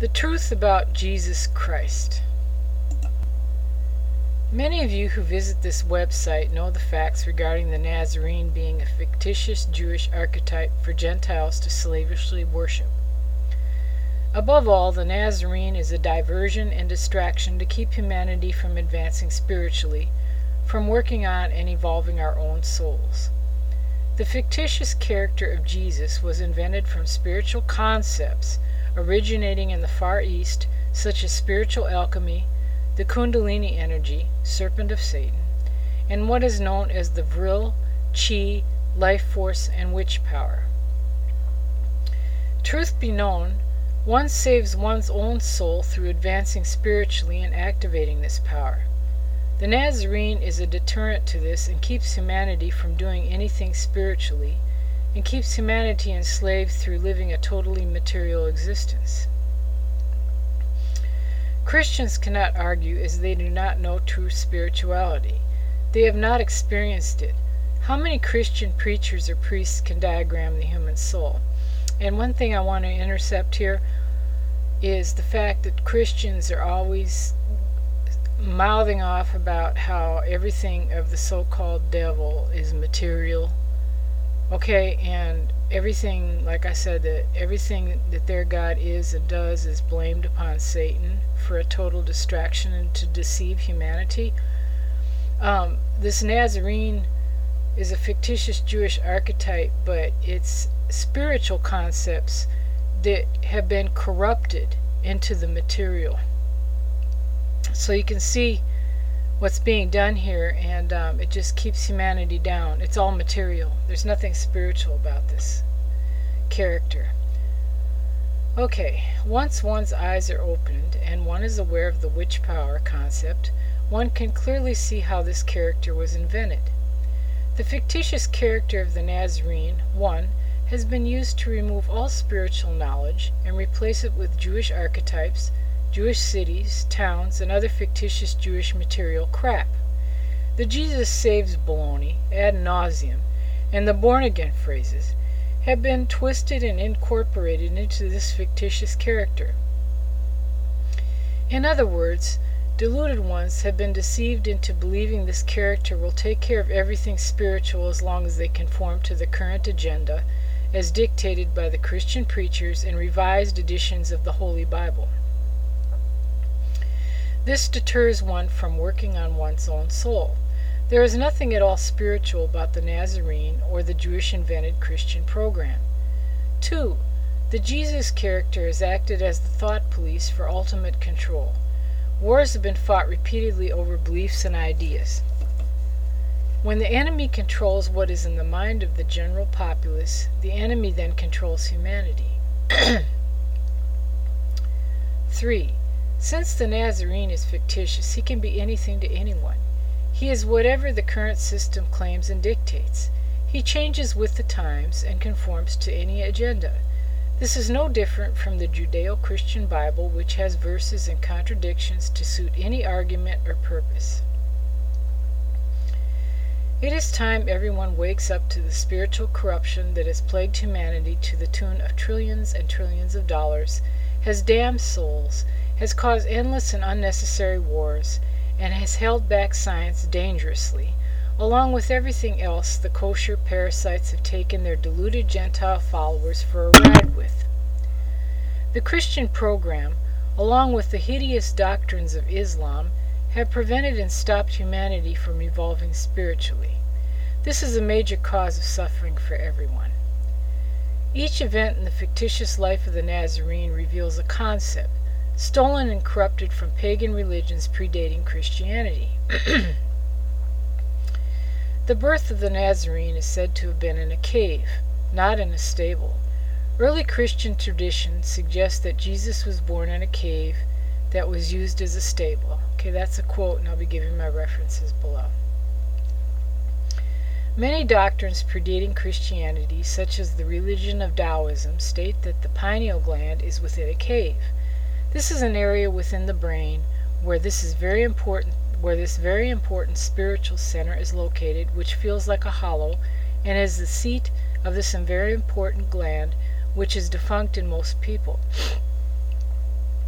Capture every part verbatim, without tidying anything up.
The truth about Jesus Christ. Many of you who visit this website know the facts regarding the Nazarene being a fictitious Jewish archetype for Gentiles to slavishly worship. Above all, the Nazarene is a diversion and distraction to keep humanity from advancing spiritually, from working on and evolving our own souls. The fictitious character of Jesus was invented from spiritual concepts originating in the Far East, such as spiritual alchemy, the Kundalini energy, serpent of Satan, and what is known as the Vril, Chi, life force, and witch power. Truth be known, one saves one's own soul through advancing spiritually and activating this power. The Nazarene is a deterrent to this and keeps humanity from doing anything spiritually, and keeps humanity enslaved through living a totally material existence. Christians cannot argue as they do not know true spirituality. They have not experienced it. How many Christian preachers or priests can diagram the human soul? And one thing I want to intercept here is the fact that Christians are always mouthing off about how everything of the so-called devil is material. Okay, and everything, like I said, that everything that their God is and does is blamed upon Satan for a total distraction and to deceive humanity. Um, this Nazarene is a fictitious Jewish archetype, but it's spiritual concepts that have been corrupted into the material. So you can see what's being done here, and um, it just keeps humanity down. It's all material. There's nothing spiritual about this character. Okay, once one's eyes are opened and one is aware of the witch power concept, one can clearly see how this character was invented. The fictitious character of the Nazarene, one, has been used to remove all spiritual knowledge and replace it with Jewish archetypes, Jewish cities, towns, and other fictitious Jewish material crap. The Jesus saves baloney, ad nauseum, and the born-again phrases have been twisted and incorporated into this fictitious character. In other words, deluded ones have been deceived into believing this character will take care of everything spiritual as long as they conform to the current agenda as dictated by the Christian preachers in revised editions of the Holy Bible. This deters one from working on one's own soul. There is nothing at all spiritual about the Nazarene or the Jewish invented Christian program. Two, the Jesus character has acted as the thought police for ultimate control. Wars have been fought repeatedly over beliefs and ideas. When the enemy controls what is in the mind of the general populace, the enemy then controls humanity. Three, since the Nazarene is fictitious, he can be anything to anyone. He is whatever the current system claims and dictates. He changes with the times and conforms to any agenda. This is no different from the Judeo-Christian Bible, which has verses and contradictions to suit any argument or purpose. It is time everyone wakes up to the spiritual corruption that has plagued humanity to the tune of trillions and trillions of dollars, has damned souls, has caused endless and unnecessary wars, and has held back science dangerously. Along with everything else, the kosher parasites have taken their deluded Gentile followers for a ride with. The Christian program, along with the hideous doctrines of Islam, have prevented and stopped humanity from evolving spiritually. This is a major cause of suffering for everyone. Each event in the fictitious life of the Nazarene reveals a concept, stolen and corrupted from pagan religions predating Christianity. The birth of the Nazarene is said to have been in a cave, not in a stable. Early Christian tradition suggests that Jesus was born in a cave that was used as a stable. Okay, that's a quote, and I'll be giving my references below. Many doctrines predating Christianity, such as the religion of Taoism, state that the pineal gland is within a cave. This is an area within the brain where this is very important, where this very important spiritual center is located, which feels like a hollow, and is the seat of this very important gland, which is defunct in most people.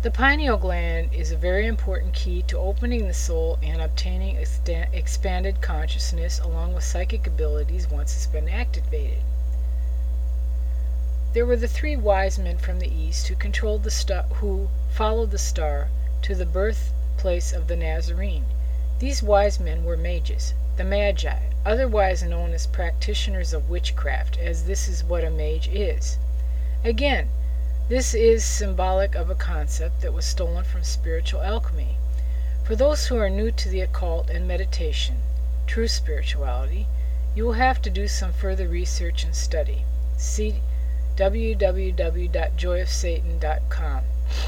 The pineal gland is a very important key to opening the soul and obtaining exta- expanded consciousness along with psychic abilities once it's been activated. There were the three wise men from the east who controlled the star, who followed the star to the birthplace of the Nazarene. These wise men were mages, the Magi, otherwise known as practitioners of witchcraft, as this is what a mage is. Again, this is symbolic of a concept that was stolen from spiritual alchemy. For those who are new to the occult and meditation, true spirituality, you will have to do some further research and study. See w w w dot joy of satan dot com.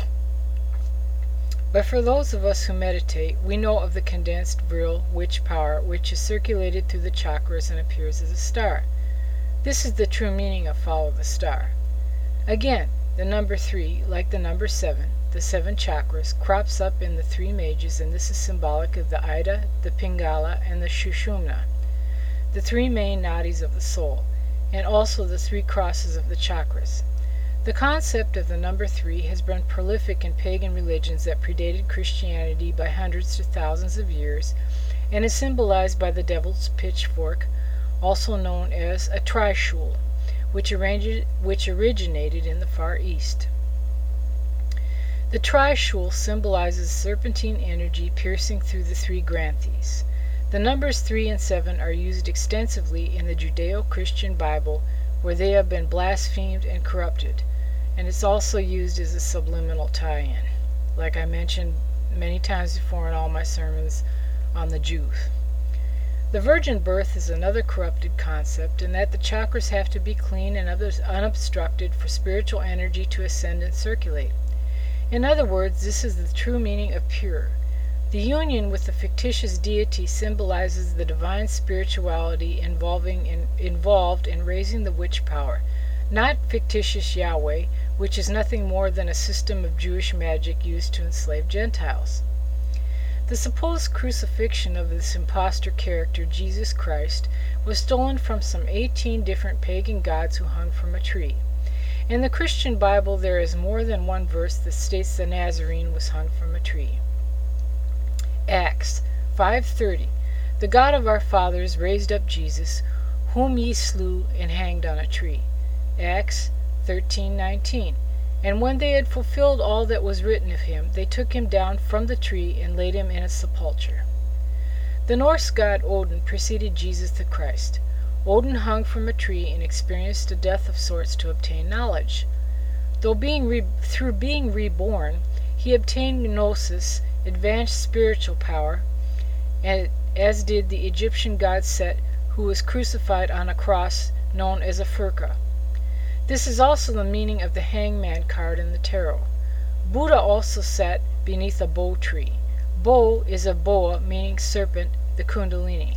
But for those of us who meditate, we know of the condensed real witch power which is circulated through the chakras and appears as a star. This is the true meaning of follow the star. Again, the number three, like the number seven, the seven chakras, crops up in the three mages, and this is symbolic of the Ida, the Pingala, and the Sushumna, the three main nadis of the soul, and also the three crosses of the chakras. The concept of the number three has been prolific in pagan religions that predated Christianity by hundreds to thousands of years, and is symbolized by the devil's pitchfork, also known as a trishul, which, which originated in the Far East. The trishul symbolizes serpentine energy piercing through the three granthis. The numbers three and seven are used extensively in the Judeo-Christian Bible, where they have been blasphemed and corrupted, and it's also used as a subliminal tie-in, like I mentioned many times before in all my sermons on the Jews. The virgin birth is another corrupted concept, in that the chakras have to be clean and unobstructed for spiritual energy to ascend and circulate. In other words, this is the true meaning of pure. The union with the fictitious deity symbolizes the divine spirituality involving in, involved in raising the witch power, not fictitious Yahweh, which is nothing more than a system of Jewish magic used to enslave Gentiles. The supposed crucifixion of this impostor character, Jesus Christ, was stolen from some eighteen different pagan gods who hung from a tree. In the Christian Bible there is more than one verse that states the Nazarene was hung from a tree. Acts five thirty. The God of our fathers raised up Jesus, whom ye slew and hanged on a tree. Acts thirteen nineteen. And when they had fulfilled all that was written of him, they took him down from the tree and laid him in a sepulchre. The Norse god Odin preceded Jesus the Christ. Odin hung from a tree and experienced a death of sorts to obtain knowledge. Though being re- through being reborn, he obtained gnosis, advanced spiritual power, and as did the Egyptian god Set, who was crucified on a cross known as a furka. This is also the meaning of the hangman card in the tarot. Buddha also sat beneath a bo tree. Bo is a boa, meaning serpent, the kundalini.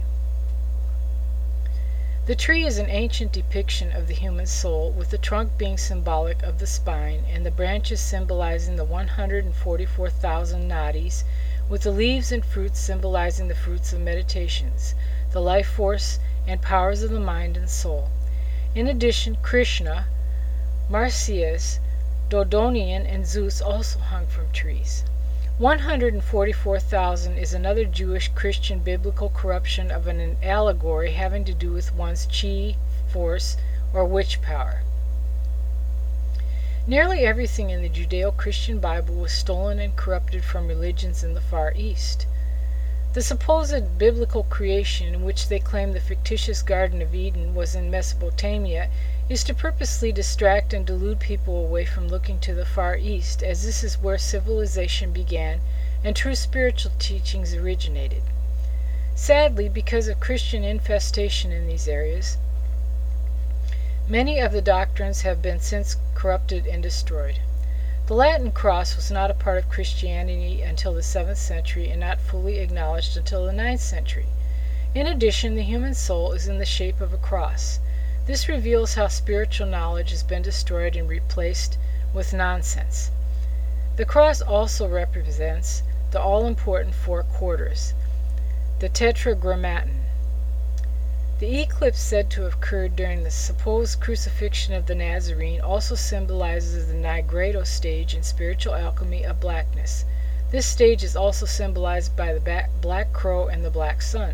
The tree is an ancient depiction of the human soul, with the trunk being symbolic of the spine, and the branches symbolizing the one hundred forty-four thousand nadis, with the leaves and fruits symbolizing the fruits of meditations, the life force and powers of the mind and soul. In addition, Krishna, Marsyas, Dodonian, and Zeus also hung from trees. one hundred forty-four thousand is another Jewish Christian biblical corruption of an allegory having to do with one's chi, force, or witch power. Nearly everything in the Judeo-Christian Bible was stolen and corrupted from religions in the Far East. The supposed biblical creation, in which they claim the fictitious Garden of Eden was in Mesopotamia, is to purposely distract and delude people away from looking to the Far East, as this is where civilization began and true spiritual teachings originated. Sadly, because of Christian infestation in these areas, many of the doctrines have been since corrupted and destroyed. The Latin cross was not a part of Christianity until the seventh century and not fully acknowledged until the ninth century. In addition, the human soul is in the shape of a cross. This reveals how spiritual knowledge has been destroyed and replaced with nonsense. The cross also represents the all-important four quarters, the tetragrammaton. The eclipse said to have occurred during the supposed crucifixion of the Nazarene also symbolizes the Nigredo stage in spiritual alchemy of blackness. This stage is also symbolized by the black crow and the black sun.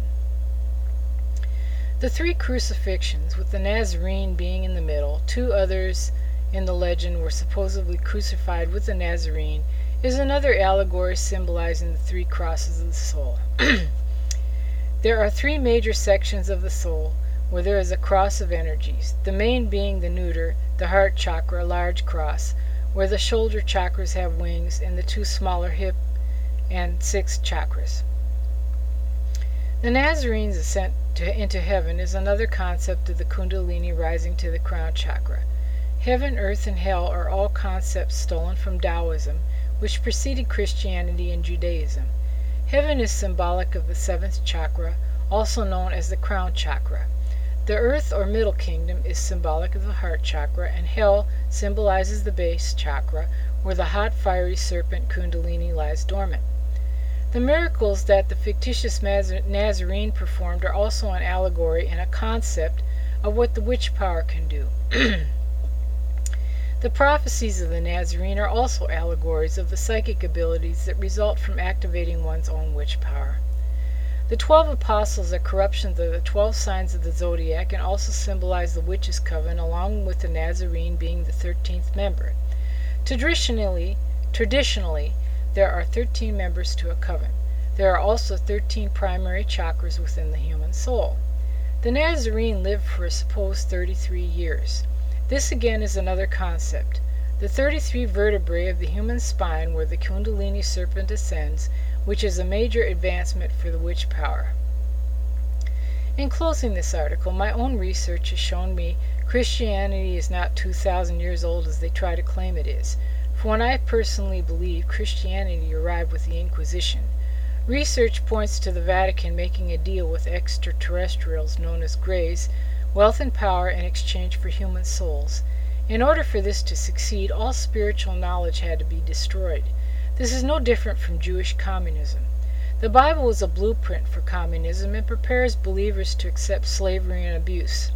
The three crucifixions, with the Nazarene being in the middle, two others in the legend were supposedly crucified with the Nazarene, is another allegory symbolizing the three crosses of the soul. There are three major sections of the soul where there is a cross of energies, the main being the neuter, the heart chakra, large cross, where the shoulder chakras have wings, and the two smaller hip and sixth chakras. The Nazarene's ascent to, into heaven is another concept of the Kundalini rising to the crown chakra. Heaven, earth, and hell are all concepts stolen from Taoism, which preceded Christianity and Judaism. Heaven is symbolic of the seventh chakra, also known as the crown chakra. The earth or middle kingdom is symbolic of the heart chakra, and hell symbolizes the base chakra, where the hot fiery serpent Kundalini lies dormant. The miracles that the fictitious Nazarene performed are also an allegory and a concept of what the witch power can do. The prophecies of the Nazarene are also allegories of the psychic abilities that result from activating one's own witch power. The twelve apostles are corruptions of the twelve signs of the zodiac and also symbolize the witch's coven, along with the Nazarene being the thirteenth member. Traditionally, traditionally, there are thirteen members to a coven. There are also thirteen primary chakras within the human soul. The Nazarene lived for a supposed thirty-three years. This again is another concept. The thirty-three vertebrae of the human spine where the Kundalini serpent ascends, which is a major advancement for the witch power. In closing this article, my own research has shown me Christianity is not two thousand years old as they try to claim it is. For when I personally believe Christianity arrived with the Inquisition. Research points to the Vatican making a deal with extraterrestrials known as Greys, wealth and power in exchange for human souls. In order for this to succeed, all spiritual knowledge had to be destroyed. This is no different from Jewish communism. The Bible is a blueprint for communism and prepares believers to accept slavery and abuse.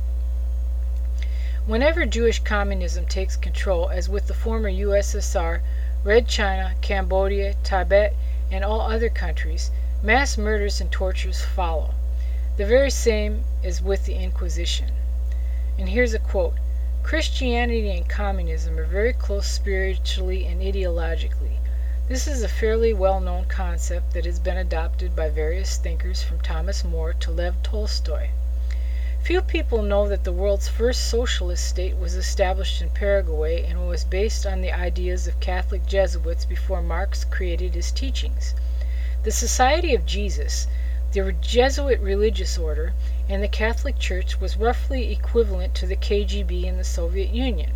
Whenever Jewish communism takes control, as with the former U S S R, Red China, Cambodia, Tibet, and all other countries, mass murders and tortures follow. The very same is with the Inquisition. And here's a quote: Christianity and communism are very close spiritually and ideologically. This is a fairly well-known concept that has been adopted by various thinkers from Thomas More to Lev Tolstoy. Few people know that the world's first socialist state was established in Paraguay and was based on the ideas of Catholic Jesuits before Marx created his teachings. The Society of Jesus, the Jesuit religious order, and the Catholic Church was roughly equivalent to the K G B in the Soviet Union.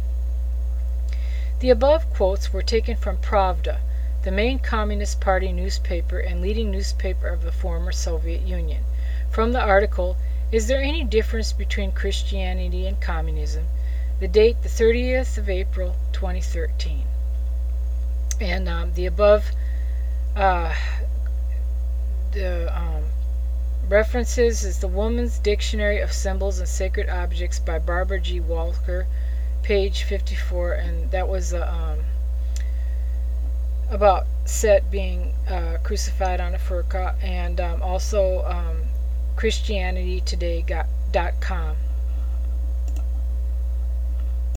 The above quotes were taken from Pravda, the main Communist Party newspaper and leading newspaper of the former Soviet Union. From the article, Is There Any Difference Between Christianity and Communism? The date, the thirtieth of April, twenty thirteen. And um, the above uh, the um, references is the Woman's Dictionary of Symbols and Sacred Objects by Barbara G. Walker, page fifty-four, and that was uh, um, about Set being uh, crucified on a furqa, and um, also um, Christianity Today dot com.